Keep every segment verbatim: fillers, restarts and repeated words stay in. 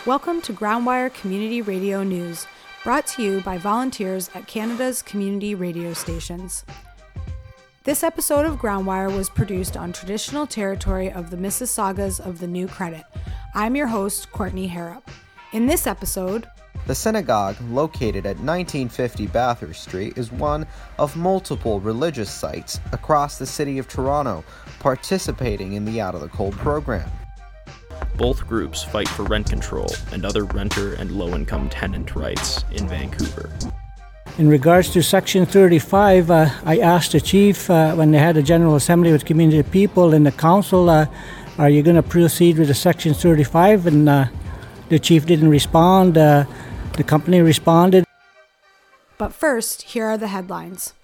Welcome to Groundwire Community Radio News, brought to you by volunteers at Canada's community radio stations. This episode of Groundwire was produced on traditional territory of the Mississaugas of the New Credit. I'm your host, Courtney Harrop. In this episode, the synagogue, located at nineteen fifty Bathurst Street, is one of multiple religious sites across the city of Toronto participating in the Out of the Cold program. Both groups fight for rent control and other renter and low-income tenant rights in Vancouver. In regards to Section thirty-five, uh, I asked the chief uh, when they had a General Assembly with community people in the council, uh, are you going to proceed with the Section thirty-five? And uh, the chief didn't respond. Uh, the company responded. But first, here are the headlines.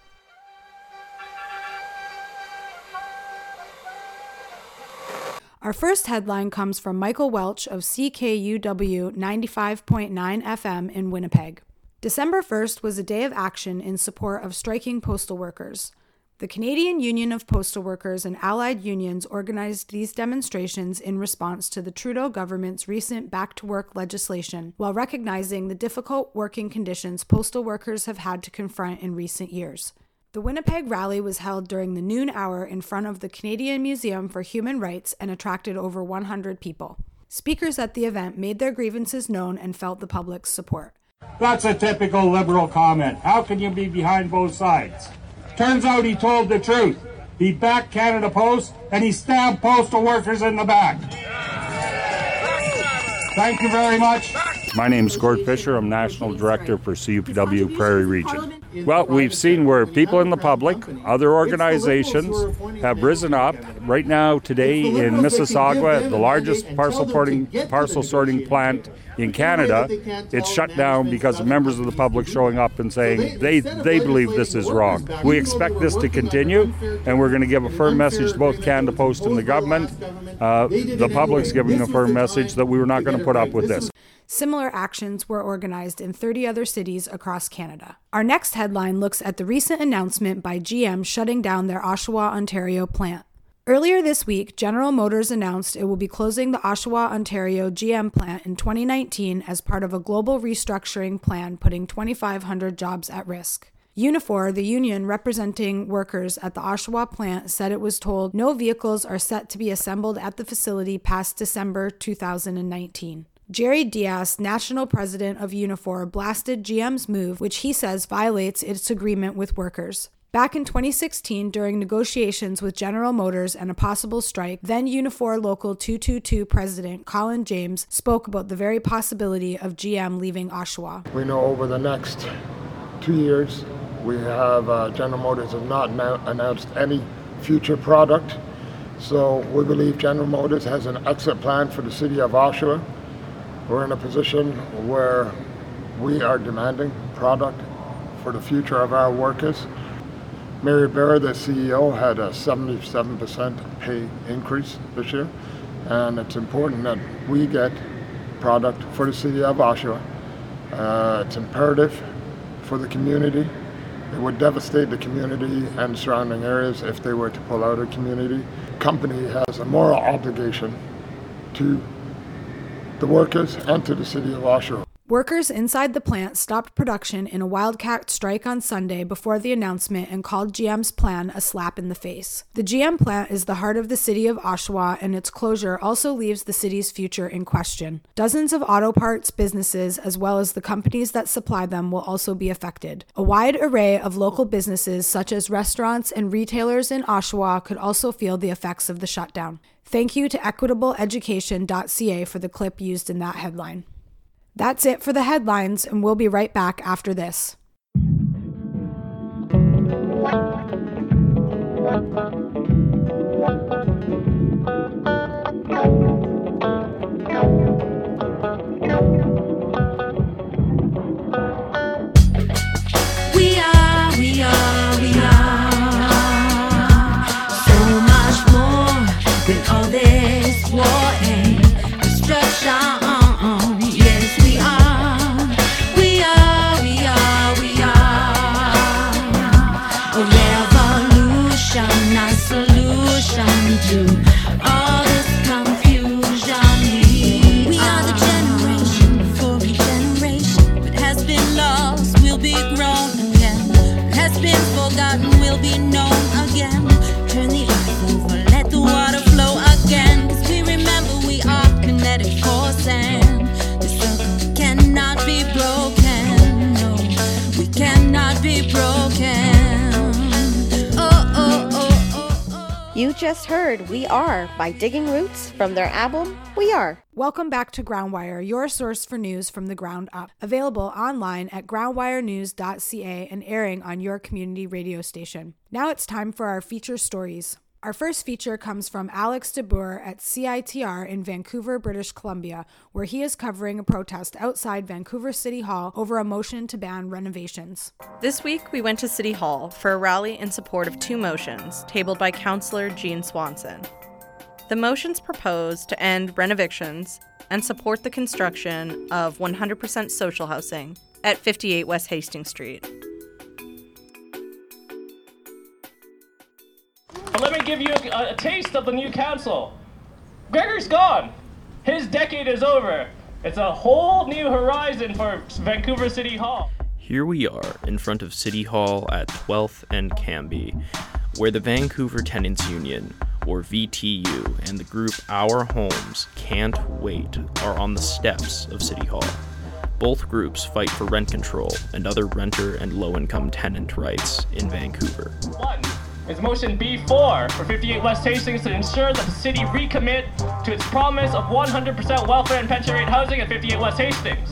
Our first headline comes from Michael Welch of C K U W ninety-five point nine F M in Winnipeg. December first was a day of action in support of striking postal workers. The Canadian Union of Postal Workers and allied unions organized these demonstrations in response to the Trudeau government's recent back-to-work legislation, while recognizing the difficult working conditions postal workers have had to confront in recent years. The Winnipeg rally was held during the noon hour in front of the Canadian Museum for Human Rights and attracted over one hundred people. Speakers at the event made their grievances known and felt the public's support. That's a typical Liberal comment. How can you be behind both sides? Turns out he told the truth. He backed Canada Post and he stabbed postal workers in the back. Thank you very much. My name is Gord Fisher. I'm National Director for C U P W Prairie Region. Well, we've seen where people in the public, other organizations have risen up. Right now, today in Mississauga, the largest parcel sorting, parcel sorting plant in Canada, it's shut down because of members of the public showing up and saying they, they believe this is wrong. We expect this to continue, and we're going to give a firm message to both Canada Post and the government. Uh, the public's giving a firm message that we were not going to put up with this. Similar actions were organized in thirty other cities across Canada. Our next headline looks at the recent announcement by G M shutting down their Oshawa, Ontario plant. Earlier this week, General Motors announced it will be closing the Oshawa, Ontario G M plant in twenty nineteen as part of a global restructuring plan putting twenty-five hundred jobs at risk. Unifor, the union representing workers at the Oshawa plant, said it was told no vehicles are set to be assembled at the facility past December two thousand nineteen. Jerry Diaz, national president of Unifor, blasted G M's move, which he says violates its agreement with workers. Back in twenty sixteen, during negotiations with General Motors and a possible strike, then Unifor Local two twenty-two president Colin James spoke about the very possibility of G M leaving Oshawa. We know over the next two years, we have uh, General Motors have not now announced any future product. So we believe General Motors has an exit plan for the city of Oshawa. We're in a position where we are demanding product for the future of our workers. Mary Bear, the C E O, had a seventy-seven percent pay increase this year, and it's important that we get product for the city of Oshawa. Uh, it's imperative for the community. It would devastate the community and surrounding areas if they were to pull out of the community. The company has a moral obligation to the workers and to the city of Oshawa. Workers inside the plant stopped production in a wildcat strike on Sunday before the announcement and called G M's plan a slap in the face. The G M plant is the heart of the city of Oshawa, and its closure also leaves the city's future in question. Dozens of auto parts businesses, as well as the companies that supply them, will also be affected. A wide array of local businesses, such as restaurants and retailers in Oshawa, could also feel the effects of the shutdown. Thank you to equitable education dot c a for the clip used in that headline. That's it for the headlines, and we'll be right back after this. We are, we are, we are so much more than all this war and destruction. Yes, we are. We are, we are, we are a revolution, a solution to all this confusion. We are the generation. just heard We Are by Digging Roots from their album We Are. Welcome back to Groundwire, your source for news from the ground up. Available online at groundwire news dot c a and airing on your community radio station. Now it's time for our feature stories. Our first feature comes from Alex DeBoer at C I T R in Vancouver, British Columbia, where he is covering a protest outside Vancouver City Hall over a motion to ban renovations. This week, we went to City Hall for a rally in support of two motions tabled by Councillor Jean Swanson. The motions propose to end renovictions and support the construction of one hundred percent social housing at fifty-eight West Hastings Street. Let me give you a, a taste of the new council. Gregor's gone. His decade is over. It's a whole new horizon for Vancouver City Hall. Here we are in front of City Hall at twelfth and Cambie, where the Vancouver Tenants Union, or V T U, and the group Our Homes Can't Wait are on the steps of City Hall. Both groups fight for rent control and other renter and low-income tenant rights in Vancouver. One is motion B four for fifty-eight West Hastings to ensure that the city recommit to its promise of one hundred percent welfare and pension rate housing at fifty-eight West Hastings.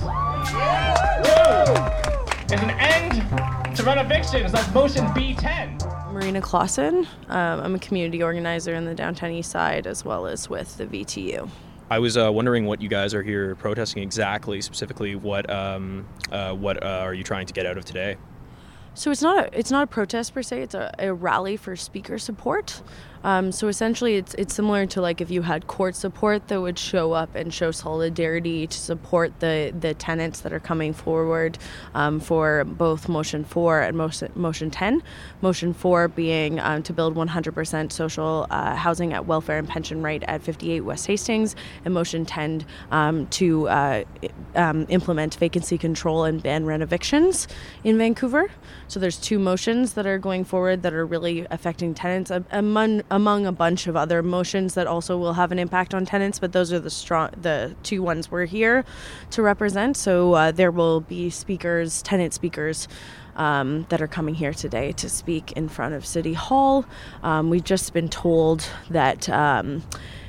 Two is an end to renovictions. That's motion B ten. Marina Clausen. Um, I'm a community organizer in the downtown east side as well as with the V T U. I was uh, wondering what you guys are here protesting exactly, specifically what um, uh, what uh, are you trying to get out of today? So it's not a it's not a protest per se. It's a, a rally for speaker support. Um, so essentially, it's it's similar to like if you had court support that would show up and show solidarity to support the the tenants that are coming forward um, for both motion four and motion motion ten. Motion four being um, to build one hundred percent social uh, housing at welfare and pension rate at fifty-eight West Hastings, and motion ten um, to uh, um, implement vacancy control and ban renovictions in Vancouver. So there's two motions that are going forward that are really affecting tenants among among a bunch of other motions that also will have an impact on tenants, but those are the strong the two ones we're here to represent. So uh, there will be speakers, tenant speakers um, that are coming here today to speak in front of City Hall. Um, we've just been told that um,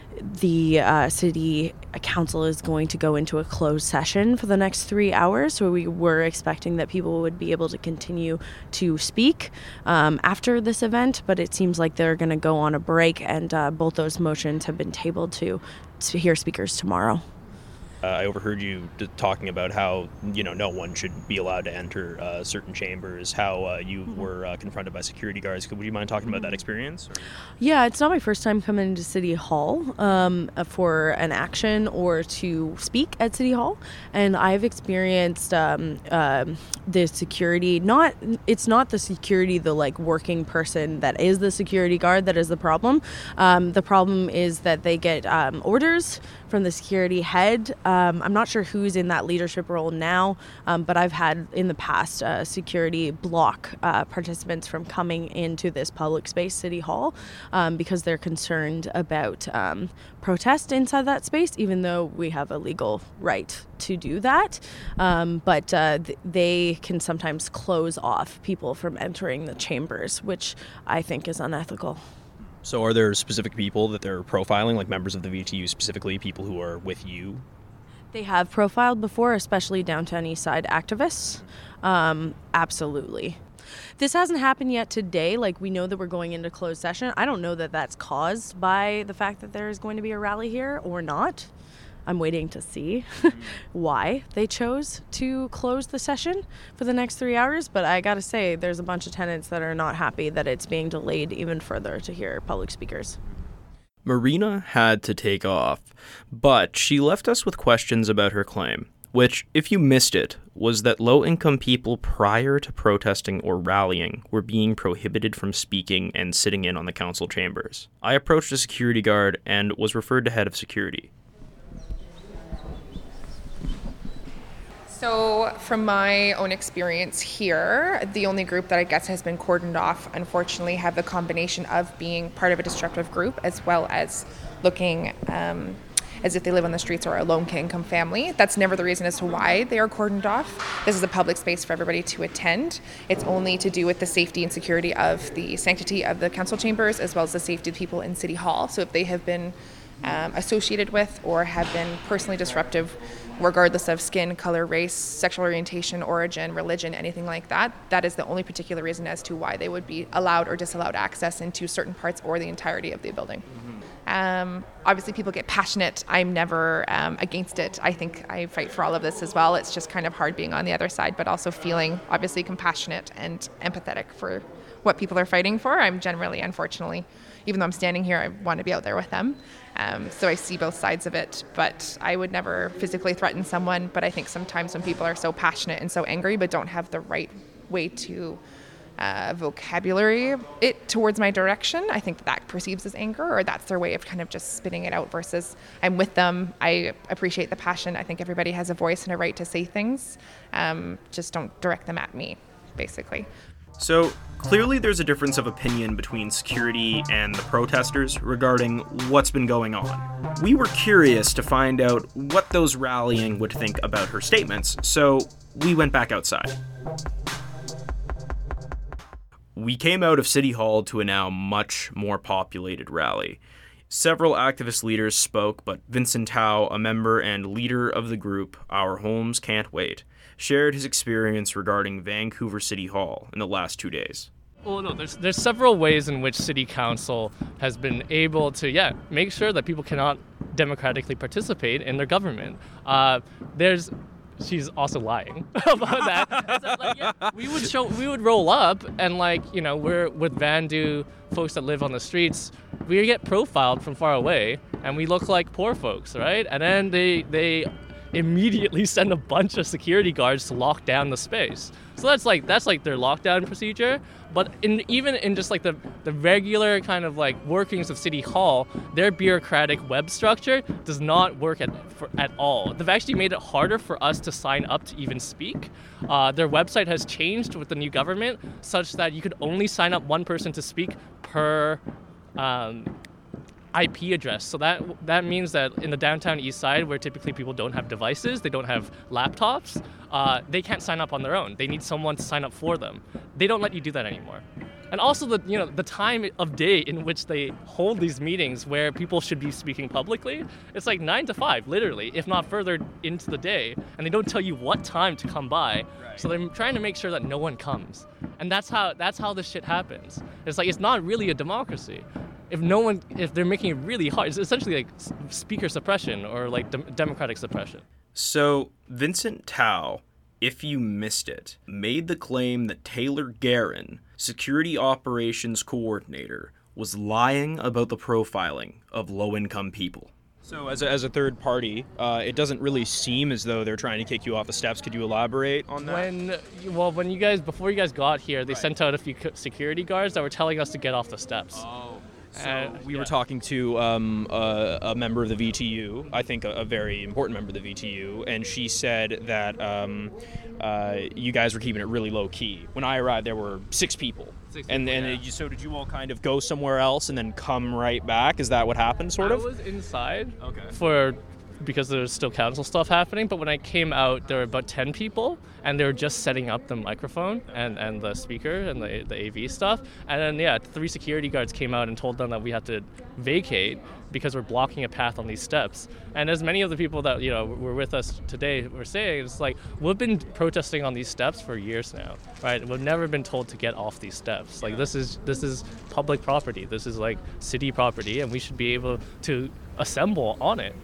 the uh, city council is going to go into a closed session for the next three hours. So we were expecting that people would be able to continue to speak um, after this event, but it seems like they're going to go on a break, and uh, both those motions have been tabled to, to hear speakers tomorrow. Uh, I overheard you d- talking about how, you know, no one should be allowed to enter uh, certain chambers, how uh, you mm-hmm. were uh, confronted by security guards. Would you mind talking about that experience? Or? Yeah, it's not my first time coming to City Hall um, for an action or to speak at City Hall. And I've experienced um, uh, the security, not, it's not the security, the like working person that is the security guard that is the problem. Um, the problem is that they get um, orders from the security head. Um, I'm not sure who's in that leadership role now, um, but I've had in the past uh, security block uh, participants from coming into this public space, City Hall, um, because they're concerned about um, protest inside that space, even though we have a legal right to do that. Um, but uh, th- they can sometimes close off people from entering the chambers, which I think is unethical. So are there specific people that they're profiling, like members of the V T U specifically, people who are with you? They have profiled before, especially downtown east side activists. Um, absolutely. This hasn't happened yet today. Like, we know that we're going into closed session. I don't know that that's caused by the fact that there is going to be a rally here or not. I'm waiting to see why they chose to close the session for the next three hours. But I got to say, there's a bunch of tenants that are not happy that it's being delayed even further to hear public speakers. Marina had to take off, but she left us with questions about her claim, which, if you missed it, was that low-income people prior to protesting or rallying were being prohibited from speaking and sitting in on the council chambers. I approached a security guard and was referred to head of security. So from my own experience here, the only group that I guess has been cordoned off, unfortunately, have the combination of being part of a destructive group as well as looking um, as if they live on the streets or are a low-income family. That's never the reason as to why they are cordoned off. This is a public space for everybody to attend. It's only to do with the safety and security of the sanctity of the council chambers, as well as the safety of people in City Hall. So if they have been um, associated with or have been personally disruptive, regardless of skin, color, race, sexual orientation, origin, religion, anything like that, that is the only particular reason as to why they would be allowed or disallowed access into certain parts or the entirety of the building. Um, obviously, people get passionate. I'm never um, against it. I think I fight for all of this as well. It's just kind of hard being on the other side, but also feeling obviously compassionate and empathetic for what people are fighting for. I'm generally, unfortunately, even though I'm standing here, I want to be out there with them. Um, so I see both sides of it, but I would never physically threaten someone. But I think sometimes when people are so passionate and so angry but don't have the right way to uh, vocabulary it towards my direction, I think that perceives as anger, or that's their way of kind of just spitting it out versus I'm with them. I appreciate the passion. I think everybody has a voice and a right to say things. Um, just don't direct them at me, basically. So, clearly there's a difference of opinion between security and the protesters regarding what's been going on. We were curious to find out what those rallying would think about her statements, so we went back outside. We came out of City Hall to a now much more populated rally. Several activist leaders spoke, but Vincent Tao, a member and leader of the group Our Homes Can't Wait, shared his experience regarding Vancouver City Hall in the last two days. Well, no, there's there's several ways in which City Council has been able to, yeah, make sure that people cannot democratically participate in their government. Uh, there's She's also lying about that. So, like, yeah, we would show, we would roll up, and like you know, we're with Vandu folks that live on the streets. We get profiled from far away, and we look like poor folks, right? And then they they immediately send a bunch of security guards to lock down the space. So that's like that's like their lockdown procedure. But in even in just like the, the regular kind of like workings of City Hall, their bureaucratic web structure does not work at for, at all. They've actually made it harder for us to sign up to even speak. Uh, their website has changed with the new government such that you could only sign up one person to speak per um, I P address. So that that means that in the downtown east side, where typically people don't have devices, they don't have laptops, uh, they can't sign up on their own. They need someone to sign up for them. They don't let you do that anymore. And also the you know the time of day in which they hold these meetings where people should be speaking publicly, it's like nine to five, literally, if not further into the day, and they don't tell you what time to come by. Right. So they're trying to make sure that no one comes. And that's how that's how this shit happens. It's like it's not really a democracy. If no one, if they're making it really hard, it's essentially like speaker suppression or like de- democratic suppression. So Vincent Tao, if you missed it, made the claim that Taylor Guerin, security operations coordinator, was lying about the profiling of low-income people. So as a, as a third party, uh, it doesn't really seem as though they're trying to kick you off the steps. Could you elaborate on that? When, well, when you guys, before you guys got here, they right. sent out a few security guards that were telling us to get off the steps. Oh. So uh, we yeah. were talking to um, a, a member of the V T U, I think a, a very important member of the V T U, and she said that um, uh, you guys were keeping it really low key. When I arrived, there were six people. Six and people, and yeah. so did you all kind of go somewhere else and then come right back? Is that what happened, sort of? I was inside okay. for because there's still council stuff happening, but when I came out, there were about ten people, and they were just setting up the microphone and, and the speaker and the the A V stuff. And then, yeah, three security guards came out and told them that we had to vacate because we're blocking a path on these steps. And as many of the people that, you know, were with us today were saying, it's like, we've been protesting on these steps for years now, right? We've never been told to get off these steps. Like, this is this is public property. This is, like, city property, and we should be able to assemble on it.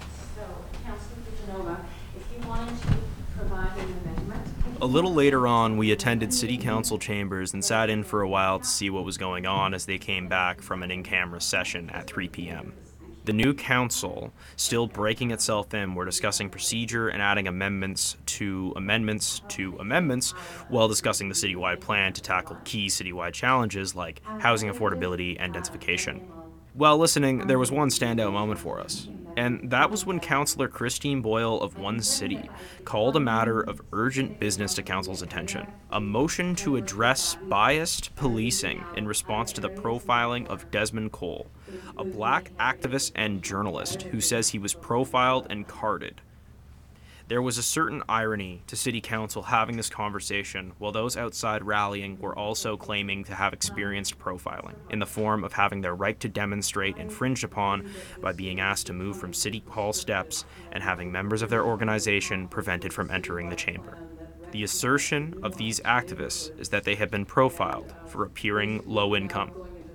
If you wanted to provide an amendment. A little later on, we attended City Council chambers and sat in for a while to see what was going on as they came back from an in-camera session at three p.m. The new council, still breaking itself in, were discussing procedure and adding amendments to amendments to amendments while discussing the citywide plan to tackle key citywide challenges like housing affordability and densification. While listening, there was one standout moment for us. And that was when Councillor Christine Boyle of One City called a matter of urgent business to Council's attention, a motion to address biased policing in response to the profiling of Desmond Cole, a black activist and journalist who says he was profiled and carded. There was a certain irony to City Council having this conversation while those outside rallying were also claiming to have experienced profiling, in the form of having their right to demonstrate infringed upon by being asked to move from City Hall steps and having members of their organization prevented from entering the chamber. The assertion of these activists is that they have been profiled for appearing low income.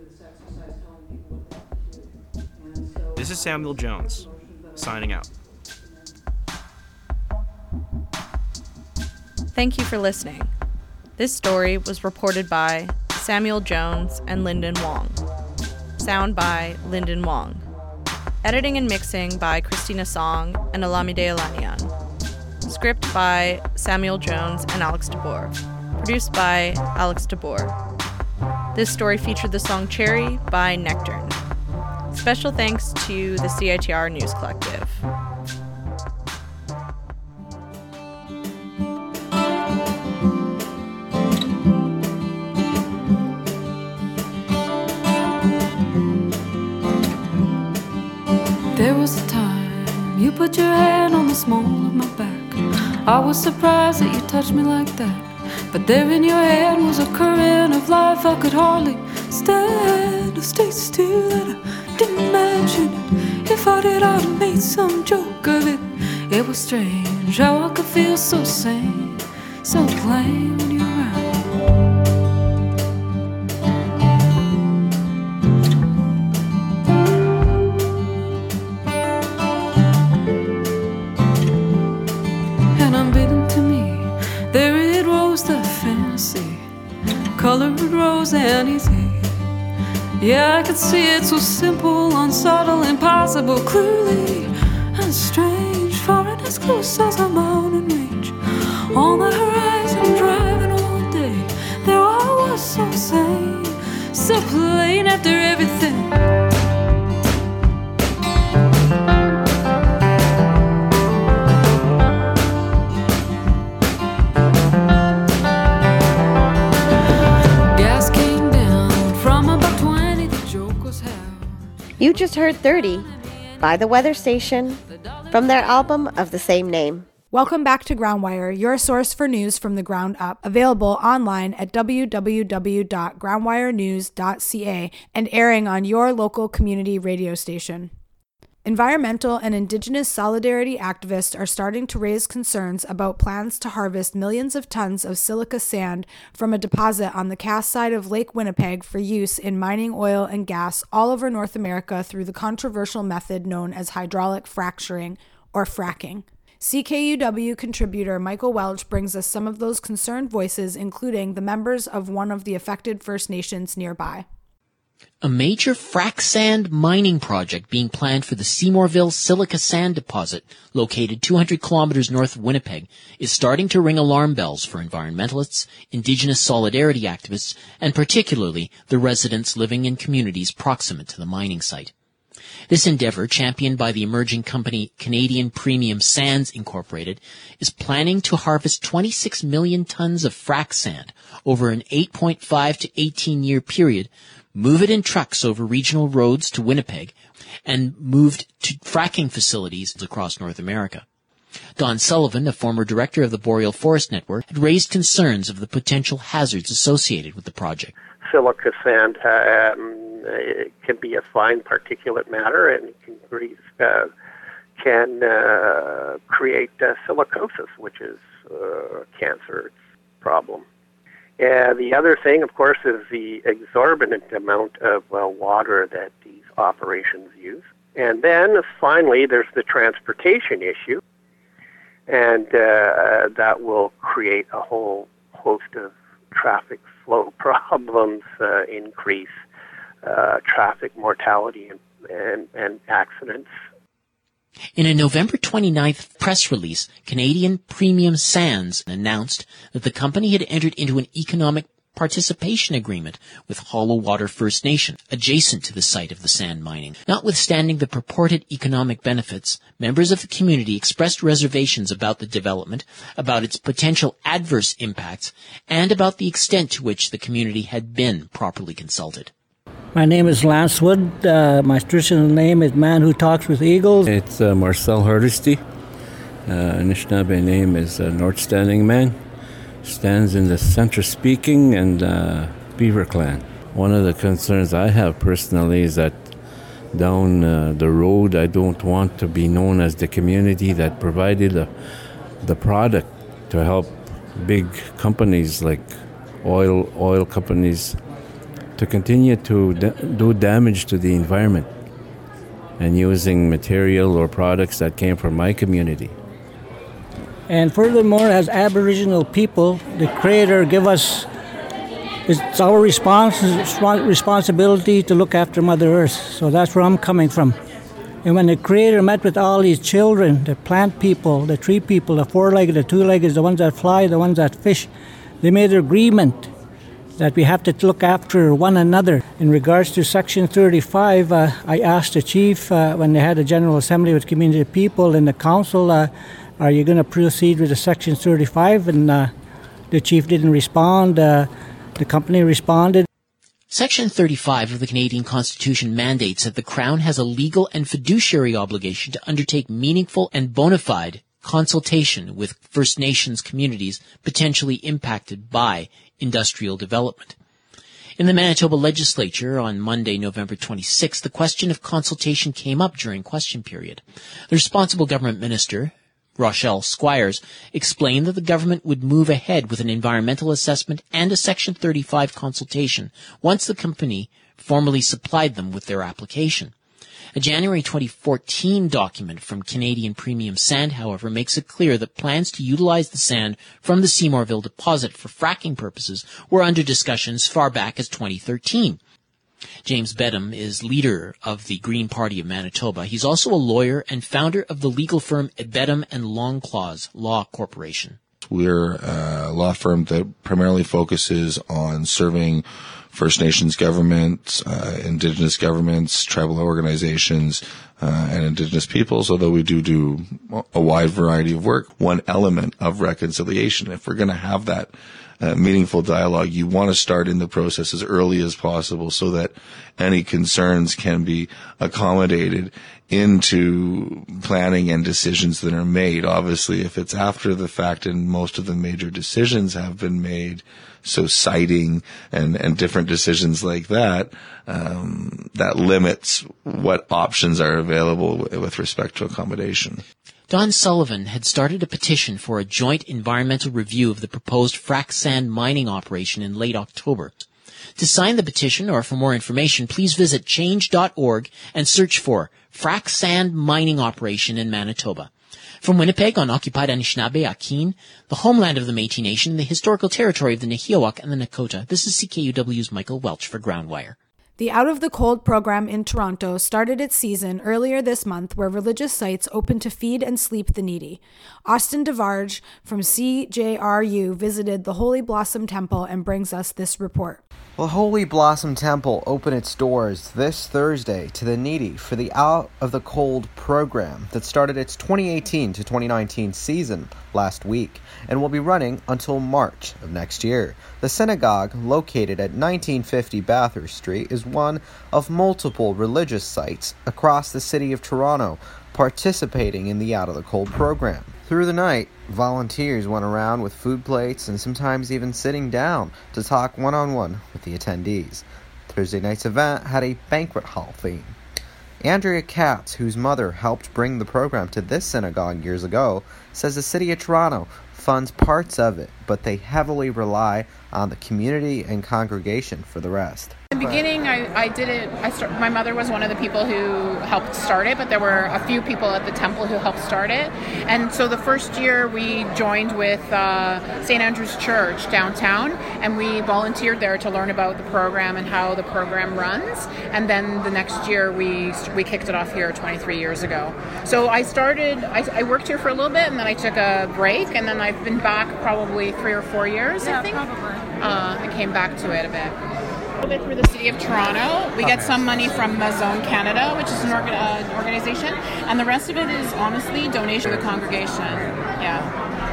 This is Samuel Jones, signing out. Thank you for listening. This story was reported by Samuel Jones and Lyndon Wong. Sound by Lyndon Wong. Editing and mixing by Christina Song and Olamide Olaniyan. Script by Samuel Jones and Alex DeBoer. Produced by Alex DeBoer. This story featured the song Cherry by Nectarne. Special thanks to the C I T R News Collective. There was a time you put your hand on the small of my back. I was surprised that you touched me like that. But there in your hand was a current of life I could hardly stand to stay still, and I didn't mention it. If I did, I'd have made some joke of it. It was strange how I could feel so sane, so plain when you're around. Colored rose and easy. Yeah, I could see it so simple, unsubtle, impossible, clearly and strange, far and as close as a mountain range. On the horizon, driving all day, there I was so sane, so plain after everything. You just heard thirty by The Weather Station from their album of the same name. Welcome back to Groundwire, your source for news from the ground up, available online at w w w dot groundwire news dot c a and airing on your local community radio station. Environmental and Indigenous solidarity activists are starting to raise concerns about plans to harvest millions of tons of silica sand from a deposit on the Cass side of Lake Winnipeg for use in mining oil and gas all over North America through the controversial method known as hydraulic fracturing, or fracking. C K U W contributor Michael Welch brings us some of those concerned voices, including the members of one of the affected First Nations nearby. A major frac sand mining project being planned for the Seymourville Silica Sand Deposit, located two hundred kilometers north of Winnipeg, is starting to ring alarm bells for environmentalists, Indigenous solidarity activists, and particularly the residents living in communities proximate to the mining site. This endeavor, championed by the emerging company Canadian Premium Sands Incorporated, is planning to harvest twenty-six million tons of frac sand over an eight point five to eighteen year period, move it in trucks over regional roads to Winnipeg, and moved to fracking facilities across North America. Don Sullivan, a former director of the Boreal Forest Network, had raised concerns of the potential hazards associated with the project. Silica sand uh, um, it can be a fine particulate matter and can, uh, can uh, create uh, silicosis, which is a cancer problem. Uh, the other thing, of course, is the exorbitant amount of uh, water that these operations use. And then, finally, there's the transportation issue, and uh, that will create a whole host of traffic flow problems, uh, increase uh, traffic mortality and, and, and accidents. In a November twenty-ninth press release, Canadian Premium Sands announced that the company had entered into an economic participation agreement with Hollow Water First Nation, adjacent to the site of the sand mining. Notwithstanding the purported economic benefits, members of the community expressed reservations about the development, about its potential adverse impacts, and about the extent to which the community had been properly consulted. My name is Lance Wood. Uh, my traditional name is Man Who Talks with Eagles. It's uh, Marcel Hardesty. Uh, Anishinaabe name is uh, North Standing Man. Stands in the Centre Speaking and uh, Beaver Clan. One of the concerns I have personally is that down uh, the road, I don't want to be known as the community that provided uh, the product to help big companies like oil oil companies to continue to da- do damage to the environment and using material or products that came from my community. And furthermore, as Aboriginal people, the Creator give us, it's our respons- responsibility to look after Mother Earth. So that's where I'm coming from. And when the Creator met with all these children, the plant people, the tree people, the four-legged, the two-legged, the ones that fly, the ones that fish, they made an agreement that we have to look after one another. In regards to Section thirty-five, uh, I asked the chief uh, when they had a General Assembly with community people in the council, uh, are you going to proceed with the Section thirty-five? And uh, the chief didn't respond. Uh, the company responded. Section thirty-five of the Canadian Constitution mandates that the Crown has a legal and fiduciary obligation to undertake meaningful and bona fide consultation with First Nations communities potentially impacted by industrial development. In the Manitoba legislature on Monday, November twenty-sixth, the question of consultation came up during question period. The responsible government minister, Rochelle Squires, explained that the government would move ahead with an environmental assessment and a Section thirty-five consultation once the company formally supplied them with their application. A January twenty fourteen document from Canadian Premium Sand, however, makes it clear that plans to utilize the sand from the Seymourville deposit for fracking purposes were under discussions far back as twenty thirteen. James Bedham is leader of the Green Party of Manitoba. He's also a lawyer and founder of the legal firm Bedham and Longclaws Law Corporation. We're a law firm that primarily focuses on serving First Nations governments, uh, Indigenous governments, tribal organizations, uh, and Indigenous peoples, although we do do a wide variety of work. One element of reconciliation, if we're going to have that Uh, meaningful dialogue, you want to start in the process as early as possible so that any concerns can be accommodated into planning and decisions that are made. Obviously, if it's after the fact and most of the major decisions have been made, so citing and, and different decisions like that, um, that limits what options are available with respect to accommodation. Don Sullivan had started a petition for a joint environmental review of the proposed frac sand mining operation in late October. To sign the petition or for more information, please visit change dot org and search for frac sand mining operation in Manitoba. From Winnipeg on occupied Anishinaabe, Akin, the homeland of the Métis Nation, and the historical territory of the Nahiawak and the Nakota, this is C K U W's Michael Welch for Groundwire. The Out of the Cold program in Toronto started its season earlier this month, where religious sites open to feed and sleep the needy. Austin DeVarge from C J R U visited the Holy Blossom Temple and brings us this report. The Holy Blossom Temple opened its doors this Thursday to the needy for the Out of the Cold program that started its twenty eighteen to twenty nineteen season last week and will be running until March of next year. The synagogue, located at nineteen fifty Bathurst Street, is one of multiple religious sites across the city of Toronto participating in the Out of the Cold program. Through the night, volunteers went around with food plates and sometimes even sitting down to talk one-on-one with the attendees. Thursday night's event had a banquet hall theme. Andrea Katz, whose mother helped bring the program to this synagogue years ago, says the city of Toronto funds parts of it, but they heavily rely on the community and congregation for the rest. In the beginning, I, I did it, I start, my mother was one of the people who helped start it, but there were a few people at the temple who helped start it. And so the first year we joined with uh, Saint Andrew's Church downtown, and we volunteered there to learn about the program and how the program runs. And then the next year we we kicked it off here twenty-three years ago. So I started, I, I worked here for a little bit, and then I took a break, and then I've been back probably three or four years, yeah, I think. Probably. uh, and came back to it a bit. A little bit through the City of Toronto. We Okay. get some money from Mazone Canada, which is an orga- uh, organization, and the rest of it is honestly donation to the congregation. Yeah.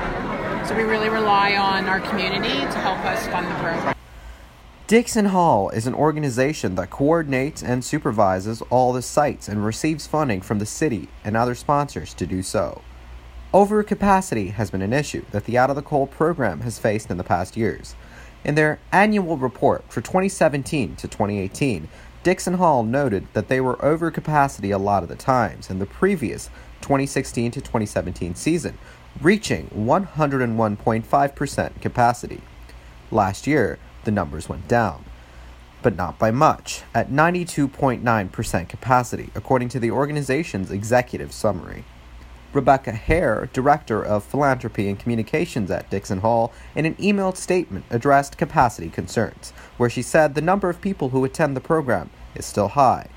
So we really rely on our community to help us fund the program. Dixon Hall is an organization that coordinates and supervises all the sites and receives funding from the city and other sponsors to do so. Overcapacity has been an issue that the Out of the Cold program has faced in the past years. In their annual report for twenty seventeen to twenty eighteen, Dixon Hall noted that they were over capacity a lot of the times in the previous twenty sixteen to twenty seventeen season, reaching one hundred one point five percent capacity. Last year, the numbers went down, but not by much, at ninety-two point nine percent capacity, according to the organization's executive summary. Rebecca Hare, Director of Philanthropy and Communications at Dixon Hall, in an emailed statement addressed capacity concerns, where she said the number of people who attend the program is still high.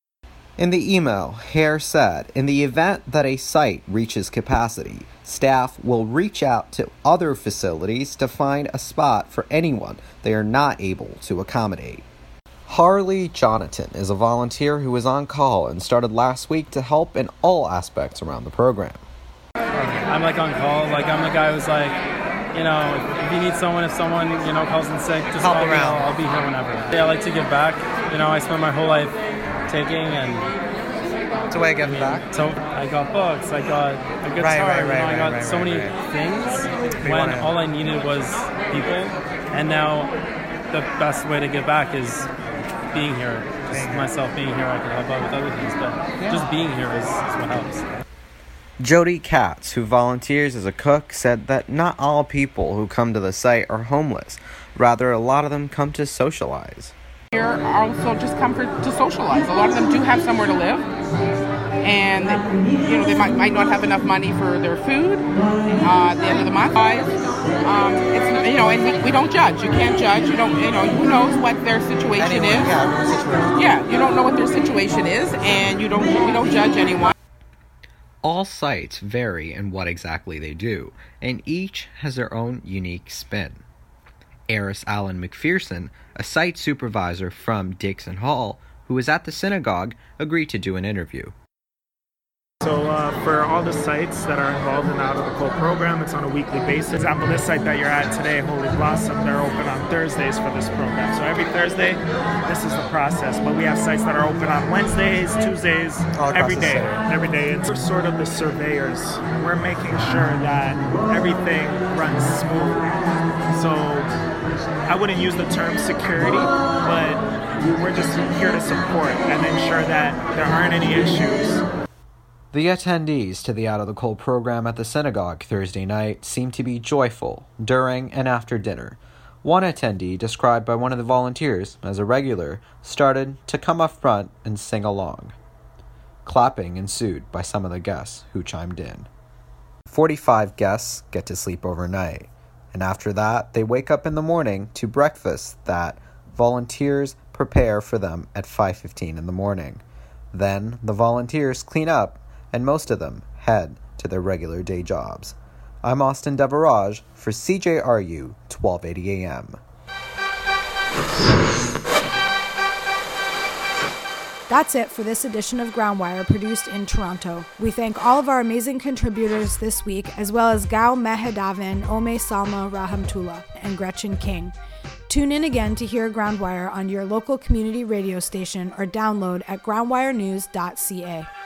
In the email, Hare said, in the event that a site reaches capacity, staff will reach out to other facilities to find a spot for anyone they are not able to accommodate. Harley Jonathan is a volunteer who was on call and started last week to help in all aspects around the program. I'm like on call, like I'm the guy who's like, you know, if you need someone, if someone, you know, calls in sick, just Help call me, around. I'll, I'll be here whenever. Yeah, I like to give back. You know, I spent my whole life taking and... It's a way of giving back? So I got books, I got a guitar, Right, right, you know, right, I got right, so right, many right. things You when wanna- all I needed was people. And now the best way to give back is being here. Just myself being here, I can help out with other things, but just being here is, is what helps. Jody Katz, who volunteers as a cook, said that not all people who come to the site are homeless. Rather, a lot of them come to socialize. Here also just come for, to socialize. A lot of them do have somewhere to live, and you know they might, might not have enough money for their food uh, at the end of the month. Um, it's you know, and we, we don't judge. You can't judge. You don't you know who knows what their situation Anyone, is. yeah, everyone's situation. Yeah, you don't know what their situation is, and you don't we don't judge anyone. All sites vary in what exactly they do, and each has their own unique spin. Eris Allen McPherson, a site supervisor from Dixon Hall, who was at the synagogue, agreed to do an interview. So uh, for all the sites that are involved in the Out of the Cold program, it's on a weekly basis. For example, this site that you're at today, Holy Blossom, they're open on Thursdays for this program. So every Thursday, this is the process. But we have sites that are open on Wednesdays, Tuesdays, All across every the day. city. Every day. And we're sort of the surveyors. We're making sure that everything runs smoothly. So I wouldn't use the term security, but we're just here to support and ensure that there aren't any issues. The attendees to the Out of the Cold program at the synagogue Thursday night seemed to be joyful during and after dinner. One attendee, described by one of the volunteers as a regular, started to come up front and sing along. Clapping ensued by some of the guests who chimed in. forty-five guests get to sleep overnight, and after that they wake up in the morning to breakfast that volunteers prepare for them at five fifteen in the morning. Then the volunteers clean up, and most of them head to their regular day jobs. I'm Austin Devaraj for C J R U twelve eighty A M. That's it for this edition of Groundwire, produced in Toronto. We thank all of our amazing contributors this week, as well as Gao Mehedavin, Ome Salma Rahamtullah, and Gretchen King. Tune in again to hear Groundwire on your local community radio station or download at groundwirenews dot c a.